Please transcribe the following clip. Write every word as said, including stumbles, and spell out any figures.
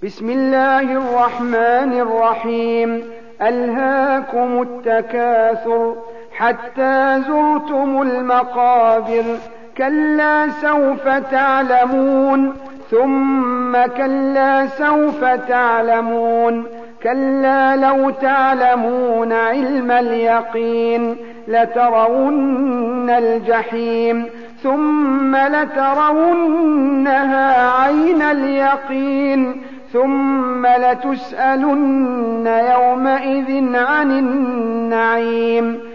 بسم الله الرحمن الرحيم ألهاكم التكاثر حتى زرتم المقابر كلا سوف تعلمون ثم كلا سوف تعلمون كلا لو تعلمون علم اليقين لترون الجحيم ثم لترونها عين اليقين ثم لتسألن يومئذ عن النعيم